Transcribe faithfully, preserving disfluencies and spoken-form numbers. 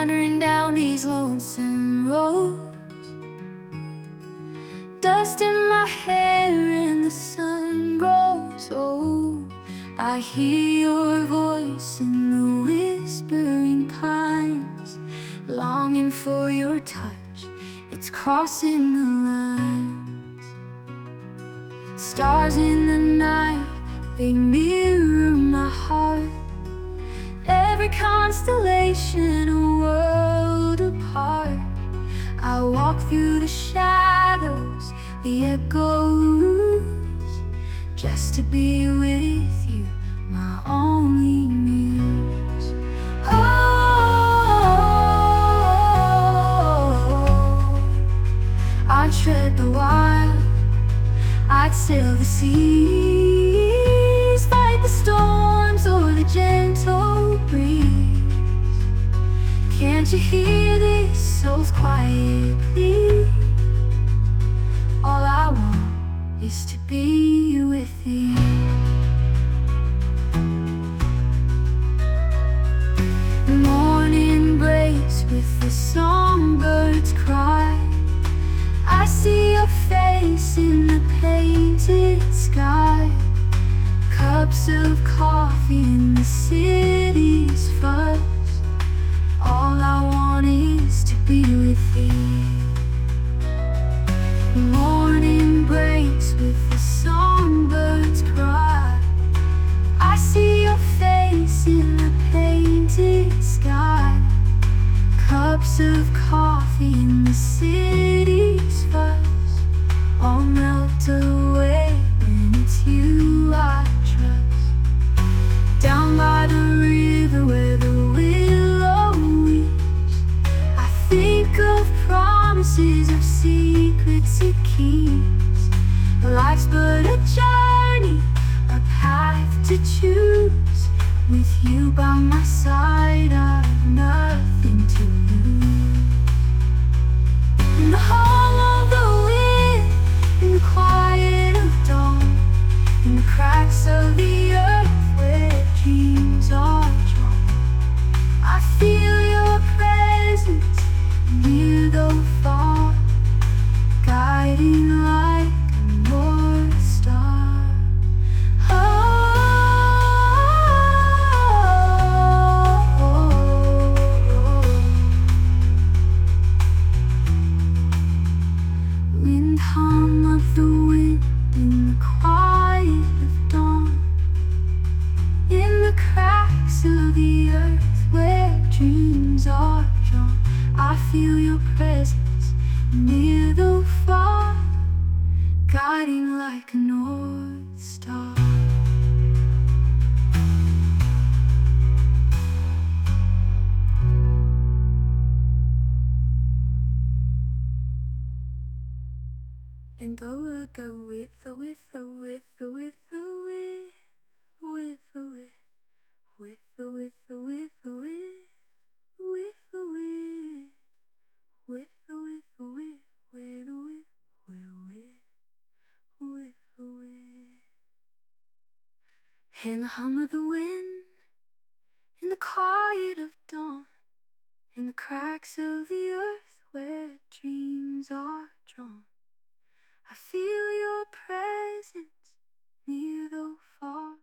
wandering down these lonesome roads, dust in my hair and the sun grows old. I hear your voice in the whispering pines, longing for your touch, it's crossing the lines. Stars in the night, they mirror my heart, every constellation a world apart. I walk through the shadows, the echoes, just to be with you, my only muse. Oh, I tread the wild, I'd sail the seas, fight the storms or the gentle breeze. Can't you hear these souls quiet plea? All I want is to be with you. The morning breaks with the songbirds cry, I see your face in the painted sky. Cups of coffee in the city's fuzz, all I want is to be with you. The morning breaks with the songbirds cry, I see your face in the painted sky. Cups of coffee in the city's fuzz, all melt away when it's you I trust. Down by the river where the willow weeps, I think of promises, of secrets it keeps. Life's but a journey, a path to choose. With you by my side, I've nothing to lose. In the hum of the wind, in the quiet of dawn, in the cracks of the earth where dreams are drawn, I feel your presence, near though far, guiding like a north star. Oh, oh, oh. Wind hum of the wind in the quiet of dawn, in the cracks of the earth where dreams are drawn, I feel your presence, near though far, guiding like a north star. And I will go with the, with the, with the, with the, with, with the, with, with the, with the, with the, with, with the, with, with the, with the, with, with the, with, with, with the, with. In the hum of the wind, in the quiet of dawn, in the cracks of the earth where dreams are drawn, I feel your presence, near though far,